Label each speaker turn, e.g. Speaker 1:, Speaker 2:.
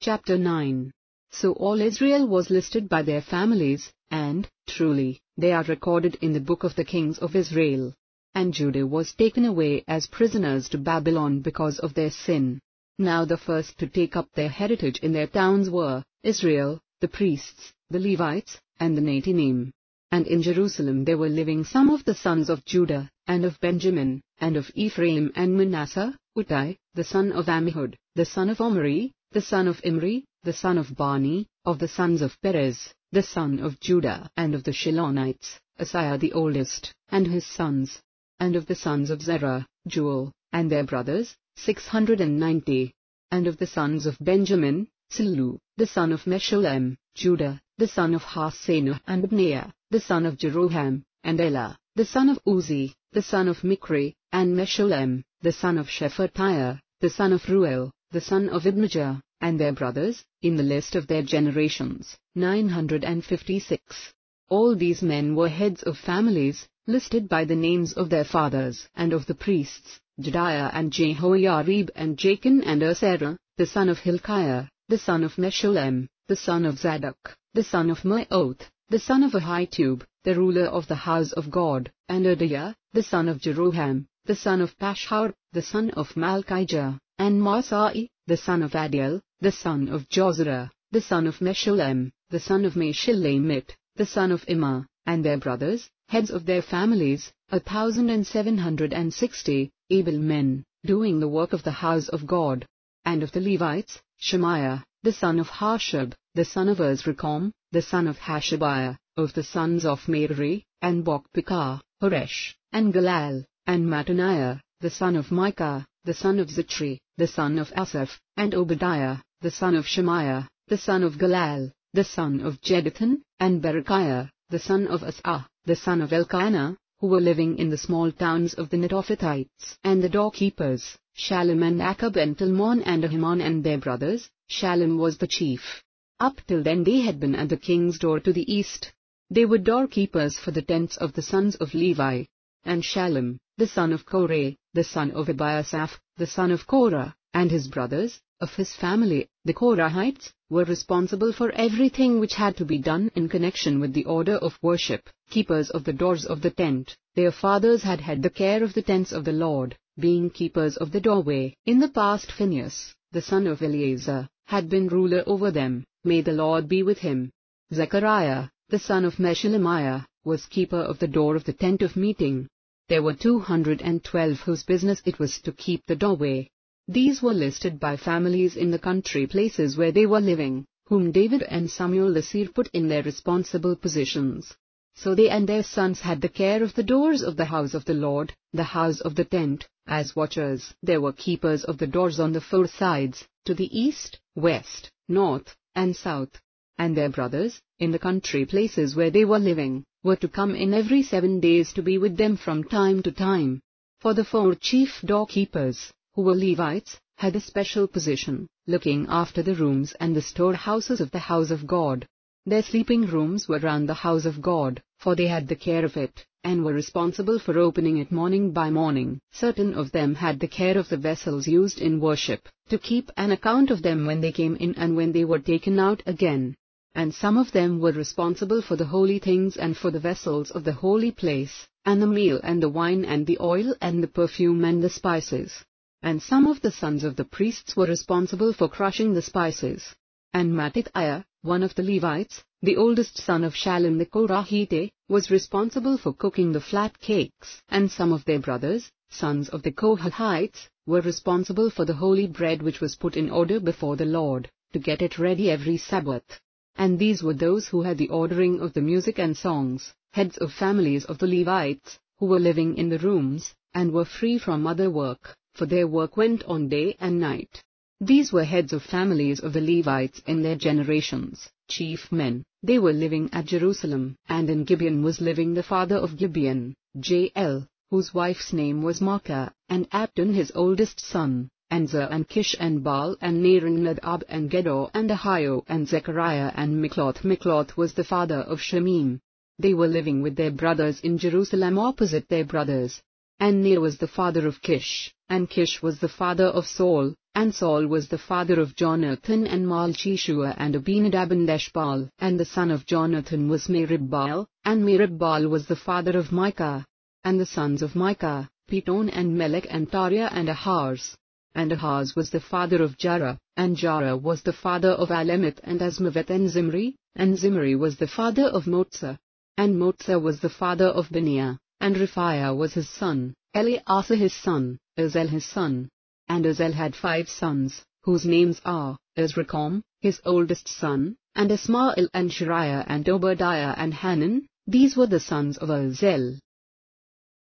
Speaker 1: Chapter 9. So all Israel was listed by their families, and, truly, they are recorded in the book of the kings of Israel. And Judah was taken away as prisoners to Babylon because of their sin. Now the first to take up their heritage in their towns were Israel, the priests, the Levites, and the Nethinim. And in Jerusalem there were living some of the sons of Judah, and of Benjamin, and of Ephraim and Manasseh, Uttai, the son of Ammihud, the son of Omri, the son of Imri, the son of Bani, of the sons of Perez, the son of Judah, and of the Shilonites, Asaiah the oldest, and his sons. And of the sons of Zerah, Joel, and their brothers, 690. And of the sons of Benjamin, Silu, the son of Meshullam, Judah, the son of Hassenuah, and Abneiah, the son of Jeroham, and Elah, the son of Uzi, the son of Mikri, and Meshullam, the son of Shephatiah, the son of Ruel, the son of Ibnijah, and their brothers, in the list of their generations, 956. All these men were heads of families, listed by the names of their fathers. And of the priests, Jedaiah and Jehoiarib and Jachin and Asarah, the son of Hilkiah, the son of Meshullam, the son of Zadok, the son of Maoth, the son of Ahitub, the ruler of the house of God, and Adaiah, the son of Jeroham, the son of Pashhur, the son of Malchijah, and Masai, the son of Adiel, the son of Jozerah, the son of Meshullam, the son of Meshilemit, the son of Immer, and their brothers, heads of their families, 1,760, able men, doing the work of the house of God. And of the Levites, Shemaiah, the son of Hashab, the son of Azrikam, the son of Hashabiah, of the sons of Merari, and Bokbekah, Horesh, and Galal, and Mattaniah, the son of Micah, the son of Zichri, the son of Asaph, and Obadiah, the son of Shemaiah, the son of Galal, the son of Jeduthun, and Berechiah, the son of Asah, the son of Elkanah, who were living in the small towns of the Netophathites. And the doorkeepers, Shallum and Akab and Talmon and Ahiman and their brothers. Shallum was the chief. Up till then they had been at the king's door to the east. They were doorkeepers for the tents of the sons of Levi. And Shallum, the son of Korah, the son of Abiasaph, the son of Korah, and his brothers, of his family, the Korahites, were responsible for everything which had to be done in connection with the order of worship, keepers of the doors of the tent. Their fathers had had the care of the tents of the Lord, being keepers of the doorway. In the past Phinehas, the son of Eleazar, had been ruler over them, may the Lord be with him. Zechariah, the son of Meshelemiah, was keeper of the door of the tent of meeting. There were 212 whose business it was to keep the doorway. These were listed by families in the country places where they were living, whom David and Samuel the seer put in their responsible positions. So they and their sons had the care of the doors of the house of the Lord, the house of the tent, as watchers. There were keepers of the doors on the 4 sides, to the east, west, north, and south. And their brothers, in the country places where they were living, were to come in every 7 days to be with them from time to time. For the 4 chief doorkeepers, who were Levites, had a special position, looking after the rooms and the storehouses of the house of God. Their sleeping rooms were round the house of God, for they had the care of it, and were responsible for opening it morning by morning. Certain of them had the care of the vessels used in worship, to keep an account of them when they came in and when they were taken out again. And some of them were responsible for the holy things and for the vessels of the holy place, and the meal and the wine and the oil and the perfume and the spices. And some of the sons of the priests were responsible for crushing the spices. And Mattithiah, one of the Levites, the oldest son of Shallum the Korahite, was responsible for cooking the flat cakes. And some of their brothers, sons of the Kohathites, were responsible for the holy bread which was put in order before the Lord, to get it ready every Sabbath. And these were those who had the ordering of the music and songs, heads of families of the Levites, who were living in the rooms, and were free from other work, for their work went on day and night. These were heads of families of the Levites in their generations, chief men. They were living at Jerusalem, and in Gibeon was living the father of Gibeon, Jael, whose wife's name was Maachah, and Abdon his oldest son, and Zer and Kish and Baal and Ner and Nadab and Gedor and Ahio and Zechariah and Mikloth. Mikloth was the father of Shemim. They were living with their brothers in Jerusalem opposite their brothers. And Ner was the father of Kish, and Kish was the father of Saul, And Saul was the father of Jonathan and Malchishua and Abinadab and Eshbaal. And the son of Jonathan was Merib-Baal, and Merib-Baal was the father of Micah. And the sons of Micah, Piton and Melech and Tariah and Ahaz. And Ahaz was the father of Jarah, and Jarah was the father of Alemeth and Azmaveth and Zimri, and Zimri was the father of Moza. And Moza was the father of Bineah, and Rephaiah was his son, Eleazar his son, Uzel his son. And Uzel had 5 sons, whose names are, Azrikam, his oldest son, and Ismael and Shariah and Obadiah and Hanan. These were the sons of Uzel.